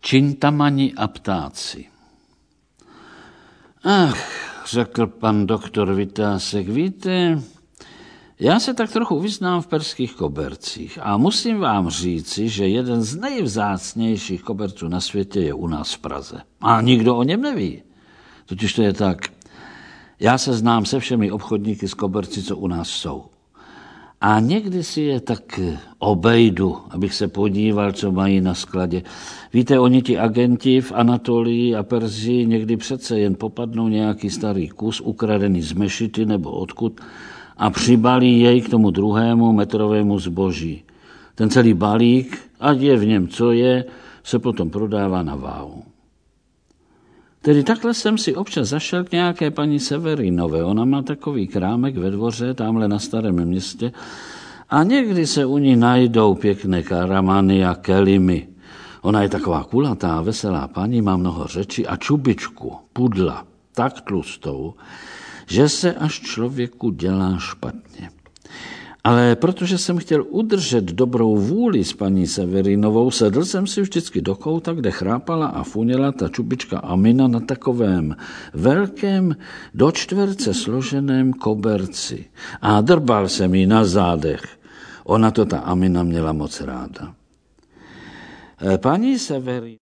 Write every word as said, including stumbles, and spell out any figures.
Čintamani a ptáci. Ach, řekl pan doktor Vytásek, víte, já se tak trochu vyznám v perských kobercích a musím vám říci, že jeden z nejvzácnějších koberců na světě je u nás v Praze. A nikdo o něm neví. Totiž to je tak, já se znám se všemi obchodníky z koberci, co u nás jsou. A někdy si je tak obejdu, abych se podíval, co mají na skladě. Víte, oni ti agenti v Anatolii a Persii někdy přece jen popadnou nějaký starý kus, ukradený z mešity nebo odkud, a přibalí jej k tomu druhému metrovému zboží. Ten celý balík, ať je v něm co je, se potom prodává na váhu. Tedy takhle jsem si občas zašel k nějaké paní Severinové. Ona má takový krámek ve dvoře, tamhle na Starém Městě, a někdy se u ní najdou pěkné karamany a kelimy. Ona je taková kulatá, veselá paní, má mnoho řečí a čubičku, pudla, tak tlustou, že se až člověku dělá špatně. Ale protože jsem chtěl udržet dobrou vůli s paní Severinovou, sedl jsem si vždycky do kouta, kde chrápala a funěla ta čubička Amina na takovém velkém, do čtverce složeném koberci. A drbal jsem jí na zádech. Ona to ta Amina měla moc ráda. Paní Severina